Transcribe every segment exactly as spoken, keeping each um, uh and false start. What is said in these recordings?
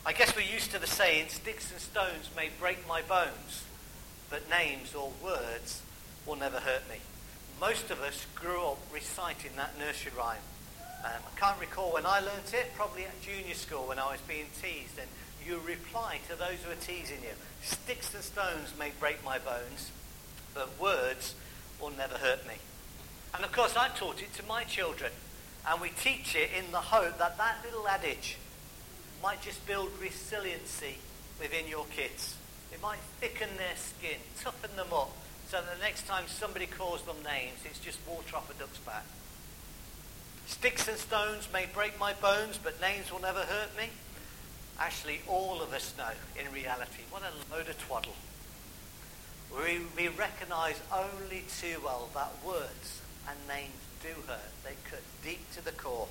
I guess we're used to the saying, sticks and stones may break my bones, but names or words will never hurt me. Most of us grew up reciting that nursery rhyme. Um, I can't recall when I learnt it, probably at junior school when I was being teased, and you reply to those who are teasing you. Sticks and stones may break my bones, but words will never hurt me. And of course I taught it to my children, and we teach it in the hope that that little adage might just build resiliency within your kids. It might thicken their skin, toughen them up, so that the next time somebody calls them names, it's just water off a duck's back. Sticks and stones may break my bones, but names will never hurt me. Actually, all of us know, in reality, what a load of twaddle. We, we recognise only too well that words and names do hurt. They cut deep to the core.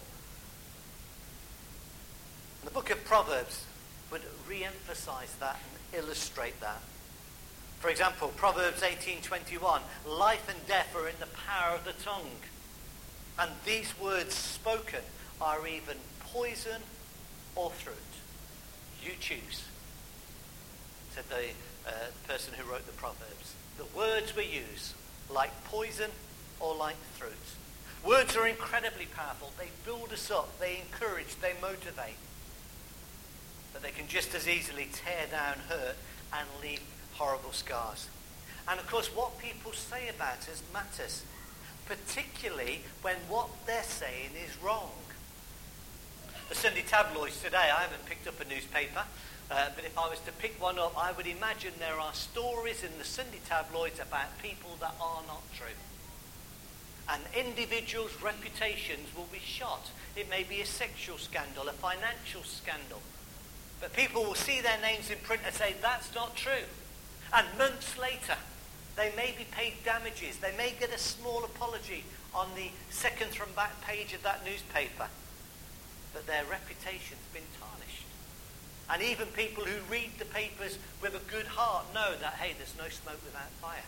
The book of Proverbs would re-emphasize that and illustrate that. For example, Proverbs eighteen twenty-one, life and death are in the power of the tongue, and these words spoken are even poison or fruit. You choose, said the uh, person who wrote the Proverbs. The words we use, like poison or like fruit. Words are incredibly powerful. They build us up, they encourage, they motivate. But they can just as easily tear down, hurt, and leave horrible scars. And of course, what people say about us matters, particularly when what they're saying is wrong. The Sunday tabloids today, I haven't picked up a newspaper, uh, but if I was to pick one up, I would imagine there are stories in the Sunday tabloids about people that are not true. And individuals' reputations will be shot. It may be a sexual scandal, a financial scandal. But people will see their names in print and say, that's not true. And months later, they may be paid damages. They may get a small apology on the second from back page of that newspaper. But their reputation's been tarnished. And even people who read the papers with a good heart know that, hey, there's no smoke without fire.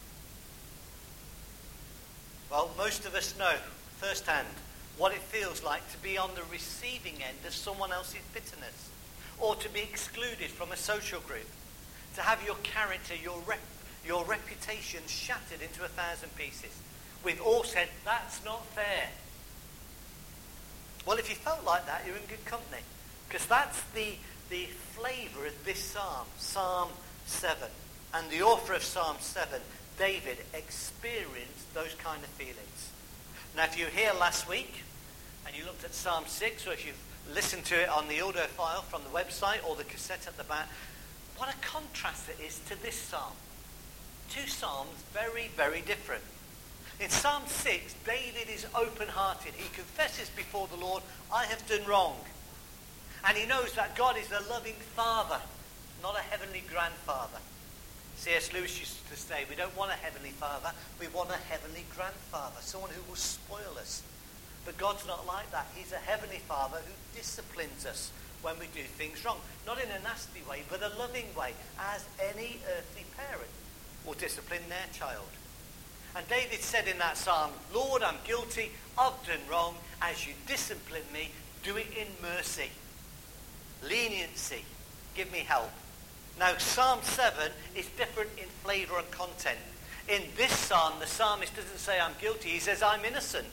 Well, most of us know firsthand what it feels like to be on the receiving end of someone else's bitterness, or to be excluded from a social group, to have your character, your rep, your reputation shattered into a thousand pieces. We've all said, that's not fair. Well, if you felt like that, you're in good company, because that's the, the flavour of this psalm, Psalm seven. And the author of Psalm seven, David, experienced those kind of feelings. Now, if you were here last week, and you looked at Psalm six, or if you've listen to it on the audio file from the website or the cassette at the back, what a contrast it is to this psalm. Two psalms, very, very different. In Psalm six, David is open-hearted. He confesses before the Lord, I have done wrong. And he knows that God is a loving father, not a heavenly grandfather. C S Lewis used to say, we don't want a heavenly father, we want a heavenly grandfather, someone who will spoil us. But God's not like that. He's a heavenly father who disciplines us when we do things wrong. Not in a nasty way, but a loving way, as any earthly parent will discipline their child. And David said in that psalm, Lord, I'm guilty, I've done wrong. As you discipline me, do it in mercy. Leniency. Give me help. Now, Psalm seven is different in flavour and content. In this psalm, the psalmist doesn't say I'm guilty. He says I'm innocent.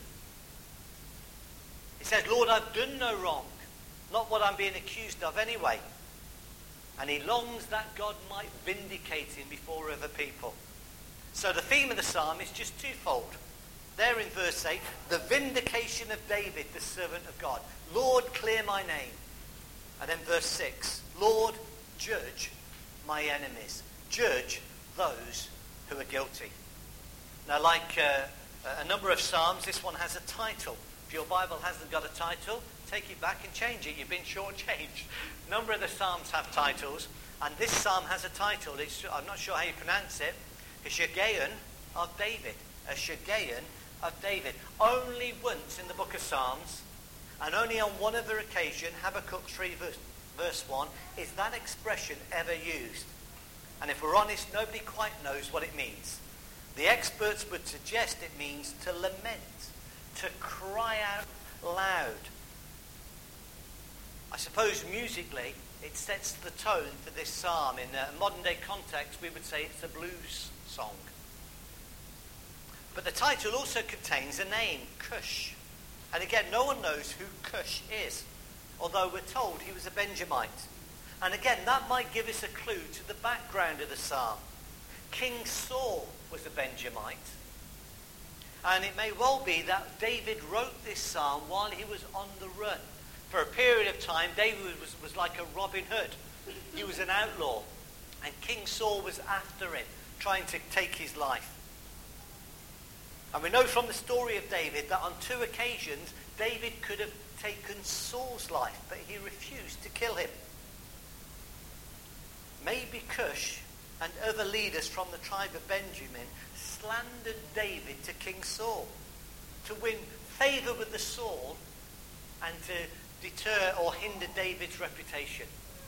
He says, Lord, I've done no wrong. Not what I'm being accused of anyway. And he longs that God might vindicate him before other people. So the theme of the psalm is just twofold. There in verse eight, the vindication of David, the servant of God. Lord, clear my name. And then verse six, Lord, judge my enemies. Judge those who are guilty. Now, like uh, a number of psalms, this one has a title. If your Bible hasn't got a title, take it back and change it. You've been shortchanged. A number of the psalms have titles, and this psalm has a title. It's, I'm not sure how you pronounce it. A Shagaion of David. A Shagaion of David. Only once in the book of Psalms, and only on one other occasion, Habakkuk three verse, verse one, is that expression ever used. And if we're honest, nobody quite knows what it means. The experts would suggest it means to lament, to cry out loud. I suppose musically, it sets the tone for this psalm. In a modern day context, we would say it's a blues song. But the title also contains a name, Cush. And again, no one knows who Cush is, although we're told he was a Benjamite. And again, that might give us a clue to the background of the psalm. King Saul was a Benjamite. And it may well be that David wrote this psalm while he was on the run. For a period of time, David was, was like a Robin Hood. He was an outlaw. And King Saul was after him, trying to take his life. And we know from the story of David that on two occasions, David could have taken Saul's life, but he refused to kill him. Maybe Cush and other leaders from the tribe of Benjamin slandered David to King Saul to win favour with the Saul and to deter or hinder David's reputation.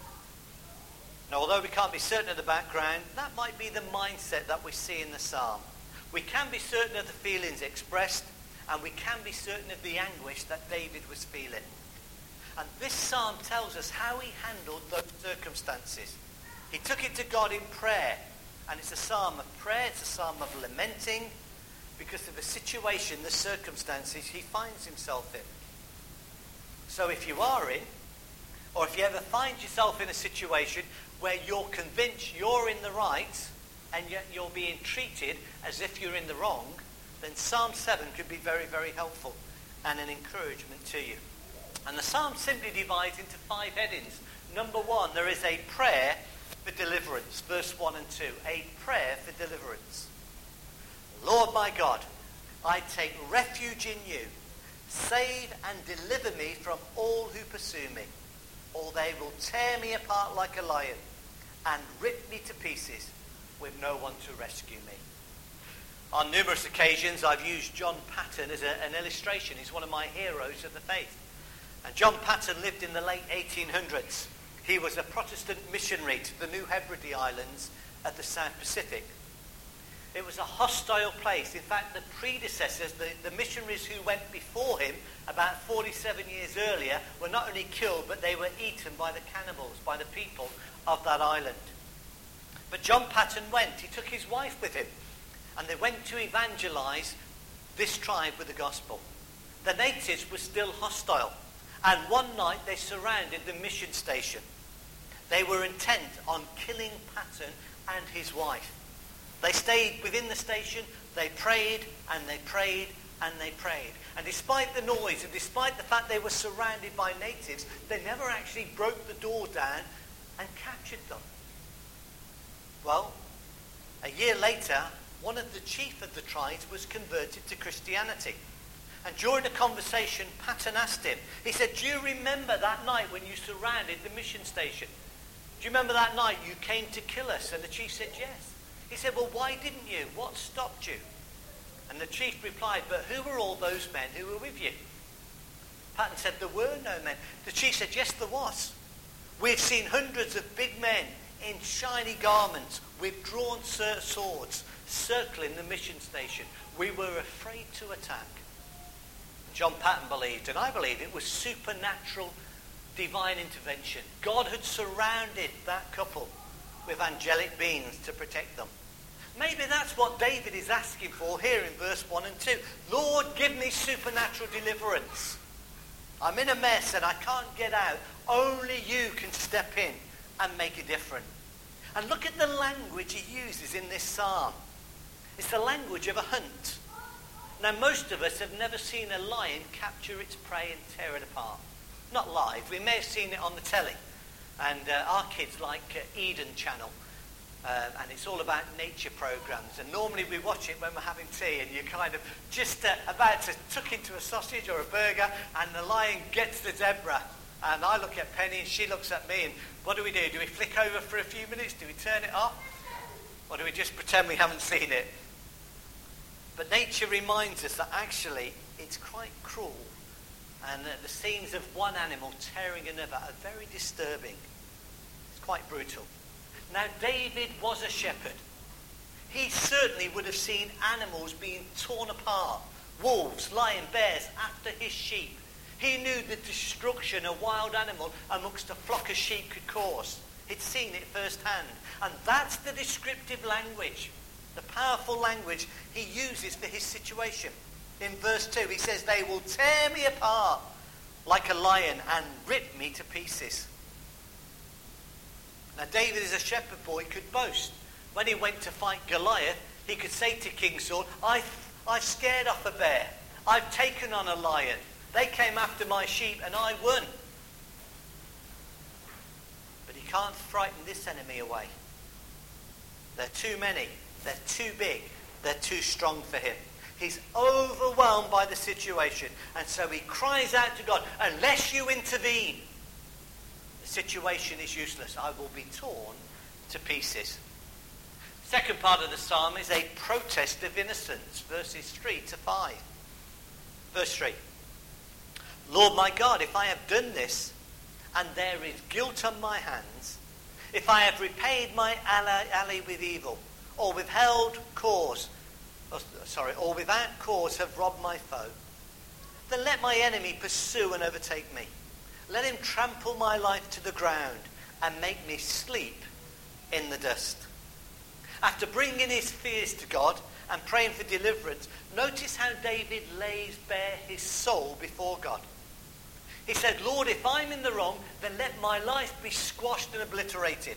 Now, although we can't be certain of the background, that might be the mindset that we see in the psalm. We can be certain of the feelings expressed, and we can be certain of the anguish that David was feeling. And this psalm tells us how he handled those circumstances. He took it to God in prayer, and it's a psalm of prayer, it's a psalm of lamenting, because of the situation, the circumstances he finds himself in. So if you are in, or if you ever find yourself in a situation where you're convinced you're in the right, and yet you're being treated as if you're in the wrong, then Psalm seven could be very, very helpful and an encouragement to you. And the psalm simply divides into five headings. Number one, there is a prayer for deliverance, verse one and two. A prayer for deliverance. Lord my God, I take refuge in you. Save and deliver me from all who pursue me, or they will tear me apart like a lion and rip me to pieces with no one to rescue me. On numerous occasions, I've used John Paton as a, an illustration. He's one of my heroes of the faith. And John Paton lived in the late eighteen hundreds. He was a Protestant missionary to the New Hebrides Islands at the South Pacific. It was a hostile place. In fact, the predecessors, the, the missionaries who went before him about forty-seven years earlier, were not only killed, but they were eaten by the cannibals, by the people of that island. But John Paton went. He took his wife with him. And they went to evangelize this tribe with the gospel. The natives were still hostile. And one night they surrounded the mission station. They were intent on killing Paton and his wife. They stayed within the station. They prayed and they prayed and they prayed. And despite the noise and despite the fact they were surrounded by natives, they never actually broke the door down and captured them. Well, a year later, one of the chief of the tribes was converted to Christianity. And during a conversation, Paton asked him, he said, do you remember that night when you surrounded the mission station? Do you remember that night you came to kill us? And the chief said, yes. He said, well, why didn't you? What stopped you? And the chief replied, but who were all those men who were with you? Paton said, there were no men. The chief said, yes, there was. We've seen hundreds of big men in shiny garments with drawn swords circling the mission station. We were afraid to attack. John Paton believed, and I believe it was supernatural divine intervention. God had surrounded that couple with angelic beings to protect them. Maybe that's what David is asking for here in verse one and two. Lord, give me supernatural deliverance. I'm in a mess and I can't get out. Only you can step in and make a difference. And look at the language he uses in this psalm. It's the language of a hunt. Now, most of us have never seen a lion capture its prey and tear it apart. Not live. We may have seen it on the telly. And uh, our kids like uh, Eden Channel. Uh, and it's all about nature programs. And normally we watch it when we're having tea and you're kind of just uh, about to tuck into a sausage or a burger and the lion gets the zebra. And I look at Penny and she looks at me and what do we do? Do we flick over for a few minutes? Do we turn it off? Or do we just pretend we haven't seen it? But nature reminds us that actually it's quite cruel. And that the scenes of one animal tearing another are very disturbing. It's quite brutal. Now, David was a shepherd. He certainly would have seen animals being torn apart. Wolves, lion, bears after his sheep. He knew the destruction a wild animal amongst a flock of sheep could cause. He'd seen it firsthand. And that's the descriptive language, the powerful language he uses for his situation. In verse two, he says, they will tear me apart like a lion and rip me to pieces. Now, David, as a shepherd boy, could boast. When he went to fight Goliath, he could say to King Saul, I've, I've scared off a bear. I've taken on a lion. They came after my sheep and I won. But he can't frighten this enemy away. They're too many. They're too big. They're too strong for him. He's overwhelmed by the situation. And so he cries out to God, unless you intervene, the situation is useless. I will be torn to pieces. Second part of the psalm is a protest of innocence, verses three to five. Verse three. Lord my God, if I have done this, and there is guilt on my hands, if I have repaid my ally, ally with evil, or withheld cause, or, sorry, or without cause have robbed my foe, then let my enemy pursue and overtake me. Let him trample my life to the ground and make me sleep in the dust. After bringing his fears to God and praying for deliverance, notice how David lays bare his soul before God. He said, Lord, if I'm in the wrong, then let my life be squashed and obliterated.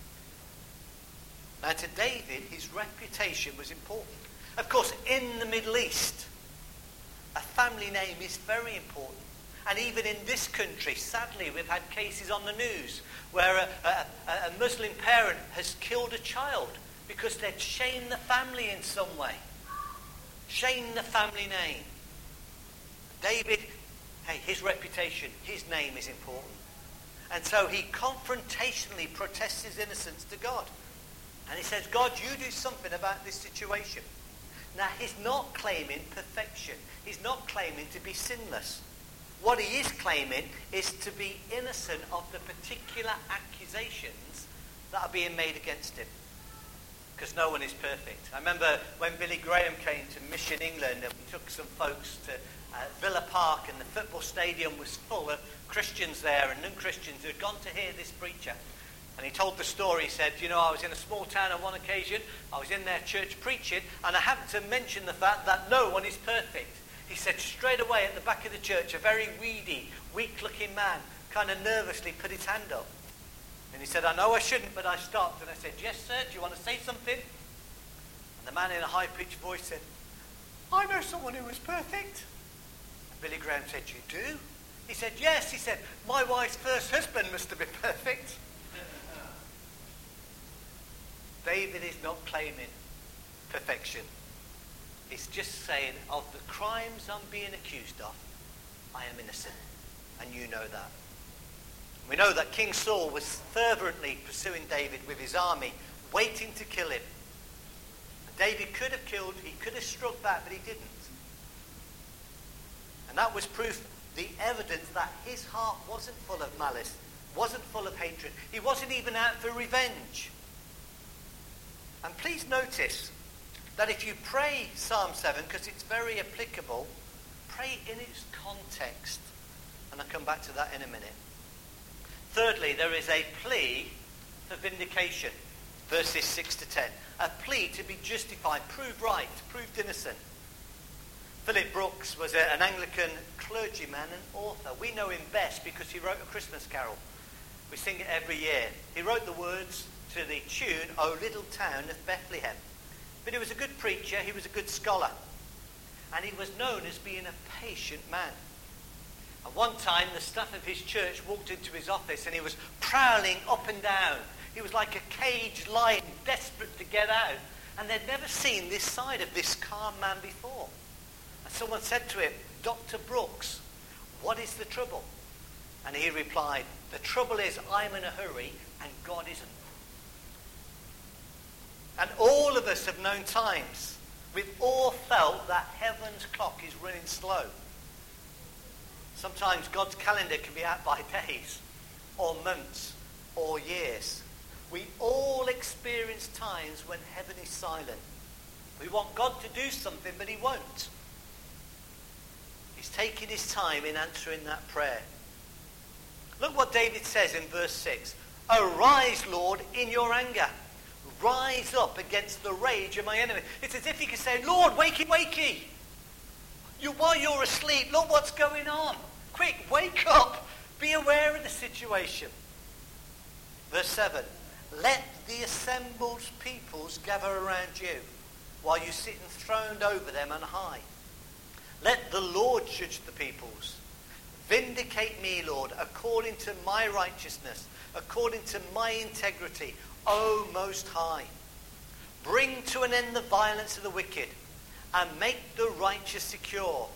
Now to David, his reputation was important. Of course, in the Middle East, a family name is very important. And even in this country, sadly, we've had cases on the news where a, a, a Muslim parent has killed a child because they'd shamed the family in some way. Shamed the family name. David, hey, his reputation, his name is important. And so he confrontationally protests his innocence to God. And he says, God, you do something about this situation. Now, he's not claiming perfection. He's not claiming to be sinless. What he is claiming is to be innocent of the particular accusations that are being made against him. Because no one is perfect. I remember when Billy Graham came to Mission England and we took some folks to uh, Villa Park, and the football stadium was full of Christians there and non-Christians who had gone to hear this preacher. And he told the story. He said, you know, I was in a small town on one occasion. I was in their church preaching, and I happened to mention the fact that no one is perfect. He said straight away at the back of the church, a very weedy, weak-looking man kind of nervously put his hand up. And he said, I know I shouldn't, but I stopped. And I said, yes, sir, do you want to say something? And the man in a high-pitched voice said, I know someone who is perfect. And Billy Graham said, you do? He said, yes. He said, my wife's first husband must have been perfect. David is not claiming perfection. He's just saying, of the crimes I'm being accused of, I am innocent. And you know that. We know that King Saul was fervently pursuing David with his army, waiting to kill him. And David could have killed, he could have struck back, but he didn't. And that was proof, the evidence that his heart wasn't full of malice, wasn't full of hatred. He wasn't even out for revenge. And please notice that if you pray Psalm seven, because it's very applicable, pray in its context. And I'll come back to that in a minute. Thirdly, there is a plea for vindication. Verses six to ten. A plea to be justified, proved right, proved innocent. Philip Brooks was a, an Anglican clergyman and author. We know him best because he wrote a Christmas carol. We sing it every year. He wrote the words to the tune, O Little Town of Bethlehem. But he was a good preacher, he was a good scholar. And he was known as being a patient man. At one time, the staff of his church walked into his office and he was prowling up and down. He was like a caged lion, desperate to get out. And they'd never seen this side of this calm man before. And someone said to him, Doctor Brooks, what is the trouble? And he replied, the trouble is I'm in a hurry and God isn't. And all of us have known times, we've all felt that heaven's clock is running slow. Sometimes God's calendar can be out by days, or months, or years. We all experience times when heaven is silent. We want God to do something, but he won't. He's taking his time in answering that prayer. Look what David says in verse six. Arise, Lord, in your anger. Rise up against the rage of my enemy. It's as if he could say, Lord, wakey, wakey. You, while you're asleep, look what's going on. Quick, wake up. Be aware of the situation. Verse seven. Let the assembled peoples gather around you, while you sit enthroned over them on high. Let the Lord judge the peoples. Vindicate me, Lord, according to my righteousness, according to my integrity, O Most High. Bring to an end the violence of the wicked, and make the righteous secure.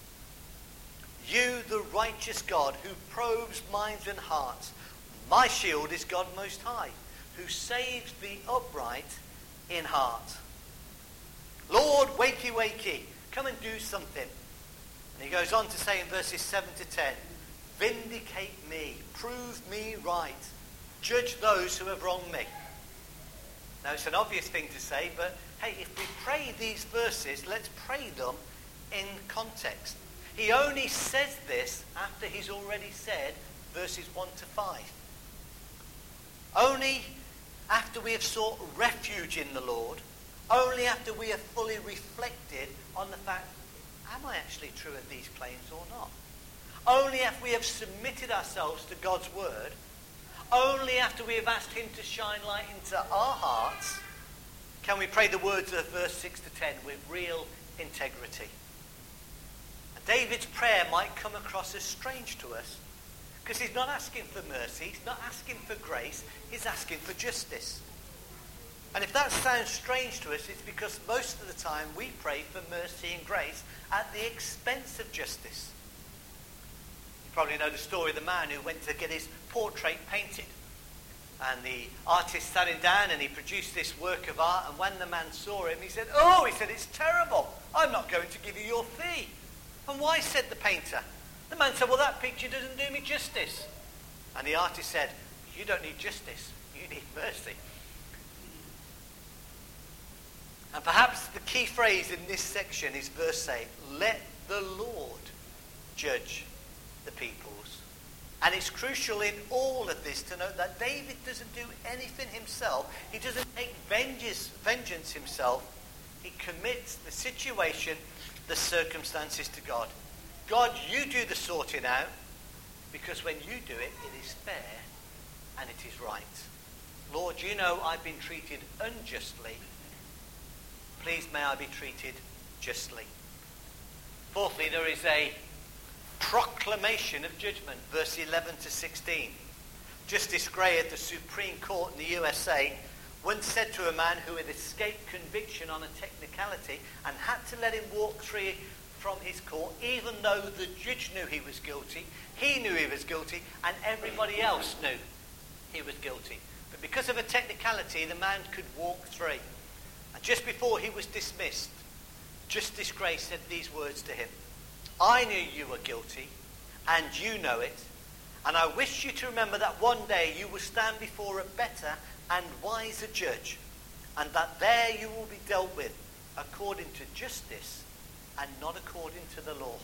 You, the righteous God, who probes minds and hearts, my shield is God Most High, who saves the upright in heart. Lord, wakey, wakey, come and do something. And he goes on to say in verses seven to ten, vindicate me, prove me right, judge those who have wronged me. Now it's an obvious thing to say, but hey, if we pray these verses, let's pray them in context. He only says this after he's already said verses one to five. Only after we have sought refuge in the Lord, only after we have fully reflected on the fact, am I actually true of these claims or not? Only after we have submitted ourselves to God's word, only after we have asked him to shine light into our hearts, can we pray the words of verse six to ten with real integrity. And David's prayer might come across as strange to us, because he's not asking for mercy, he's not asking for grace, he's asking for justice. And if that sounds strange to us, it's because most of the time we pray for mercy and grace at the expense of justice. You probably know the story of the man who went to get his portrait painted. And the artist sat him down and he produced this work of art, and when the man saw him, he said, oh, he said, it's terrible. I'm not going to give you your fee. And why, said the painter. The man said, well, that picture doesn't do me justice. And the artist said, you don't need justice, you need mercy. And perhaps the key phrase in this section is verse eight, let the Lord judge the peoples. And it's crucial in all of this to note that David doesn't do anything himself. He doesn't take vengeance, vengeance himself. He commits the situation, the circumstances to God. God, you do the sorting out, because when you do it, it is fair and it is right. Lord, you know I've been treated unjustly. Please may I be treated justly. Fourthly, there is a proclamation of judgment, verse eleven to sixteen. Justice Gray at the Supreme Court in the U S A once said to a man who had escaped conviction on a technicality and had to let him walk free from his court, even though the judge knew he was guilty, he knew he was guilty, and everybody else knew he was guilty. But because of a technicality, the man could walk free. And just before he was dismissed, Justice Gray said these words to him, I knew you were guilty, and you know it, and I wish you to remember that one day you will stand before a better and wiser judge, and that there you will be dealt with according to justice and not according to the law.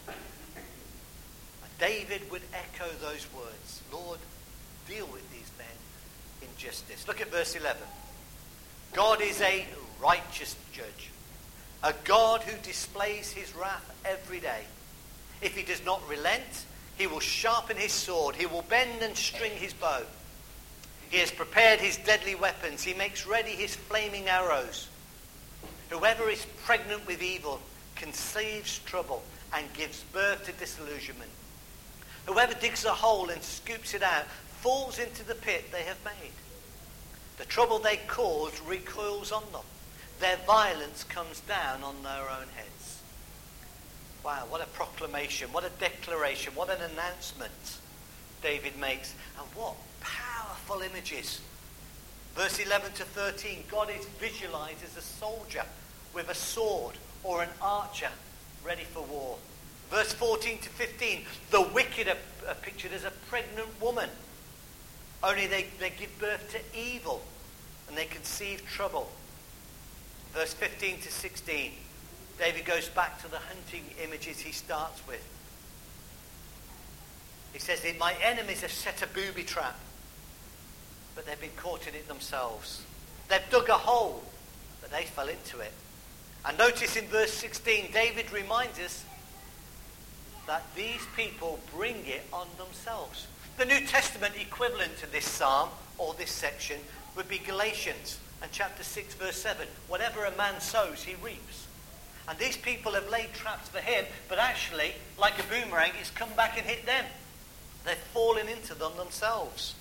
And David would echo those words, Lord, deal with these men in justice. Look at verse eleven. God is a righteous judge, a God who displays his wrath every day. If he does not relent, he will sharpen his sword, he will bend and string his bow. He has prepared his deadly weapons, he makes ready his flaming arrows. Whoever is pregnant with evil conceives trouble and gives birth to disillusionment. Whoever digs a hole and scoops it out falls into the pit they have made. The trouble they cause recoils on them. Their violence comes down on their own heads. Wow, what a proclamation, what a declaration, what an announcement David makes. And what powerful images. Verse eleven to thirteen, God is visualized as a soldier with a sword or an archer ready for war. Verse fourteen to fifteen, the wicked are, are pictured as a pregnant woman. Only they, they give birth to evil and they conceive trouble. Verse fifteen to sixteen, David goes back to the hunting images he starts with. He says, my enemies have set a booby trap, but they've been caught in it themselves. They've dug a hole, but they fell into it. And notice in verse sixteen, David reminds us that these people bring it on themselves. The New Testament equivalent to this psalm, or this section, would be Galatians and chapter six, verse seven. Whatever a man sows, he reaps. And these people have laid traps for him, but actually, like a boomerang, it's come back and hit them. They've fallen into them themselves.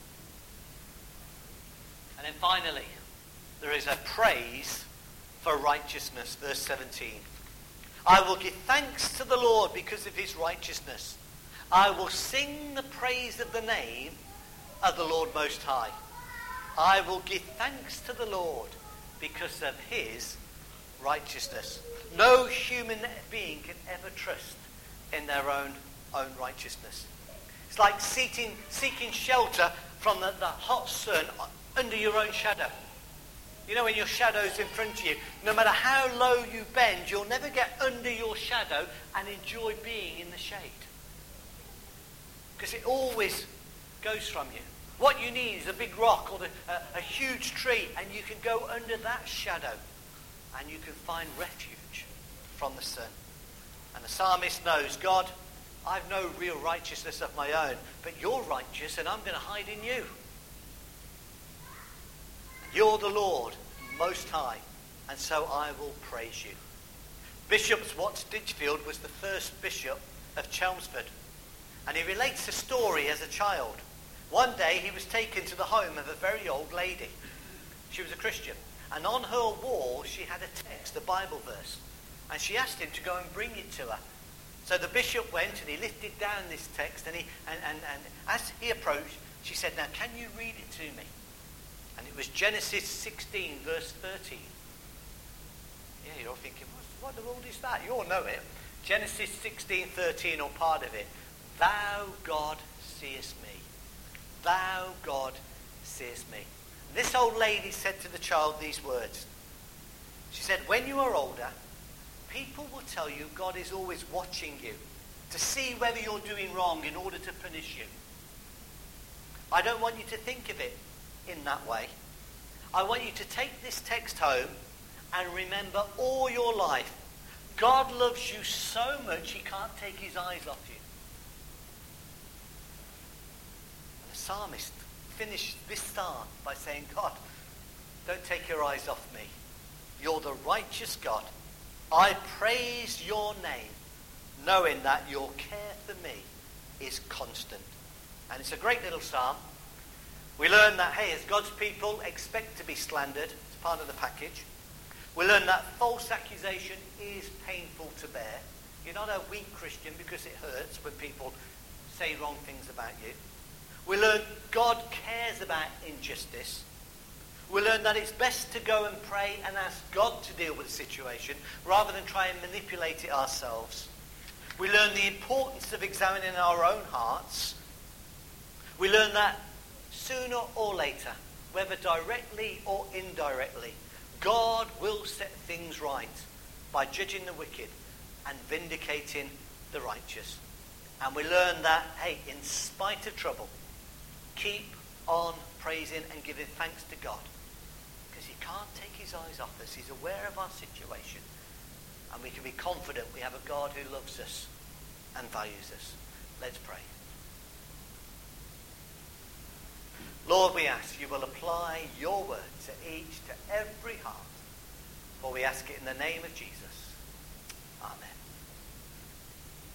And then finally, there is a praise for righteousness, verse seventeen. I will give thanks to the Lord because of his righteousness. I will sing the praise of the name of the Lord Most High. I will give thanks to the Lord because of his righteousness. No human being can ever trust in their own, own righteousness. It's like seeking, seeking shelter from the, the hot sun under your own shadow. You know, when your shadow's in front of you, no matter how low you bend, you'll never get under your shadow and enjoy being in the shade. Because it always goes from you. What you need is a big rock or the, a, a huge tree, and you can go under that shadow and you can find refuge from the sun. And the psalmist knows, God, I've no real righteousness of my own, but you're righteous and I'm going to hide in you. You're the Lord Most High, and so I will praise you. Bishop Watts Ditchfield was the first bishop of Chelmsford, and he relates a story as a child. One day he was taken to the home of a very old lady. She was a Christian, and on her wall she had a text, a Bible verse, and she asked him to go and bring it to her. So the bishop went and he lifted down this text, and, he, and, and, and as he approached, she said, now can you read it to me? And it was Genesis sixteen, verse thirteen. Yeah, you're all thinking, what, what the world is that? You all know it. Genesis sixteen, thirteen, or part of it. Thou, God, seest me. Thou, God, seest me. And this old lady said to the child these words. She said, when you are older, people will tell you God is always watching you to see whether you're doing wrong in order to punish you. I don't want you to think of it in that way. I want you to take this text home and remember all your life, God loves you so much he can't take his eyes off you. And the psalmist finished this psalm by saying, God, don't take your eyes off me. You're the righteous God. I praise your name, knowing that your care for me is constant. And it's a great little psalm. We learn that, hey, as God's people, expect to be slandered. It's part of the package. We learn that false accusation is painful to bear. You're not a weak Christian because it hurts when people say wrong things about you. We learn God cares about injustice. We learn that it's best to go and pray and ask God to deal with the situation rather than try and manipulate it ourselves. We learn the importance of examining our own hearts. We learn that sooner or later, whether directly or indirectly, God will set things right by judging the wicked and vindicating the righteous. And we learn that, hey, in spite of trouble, keep on praising and giving thanks to God. Because he can't take his eyes off us. He's aware of our situation. And we can be confident we have a God who loves us and values us. Let's pray. Lord, we ask you will apply your word to each, to every heart. For we ask it in the name of Jesus.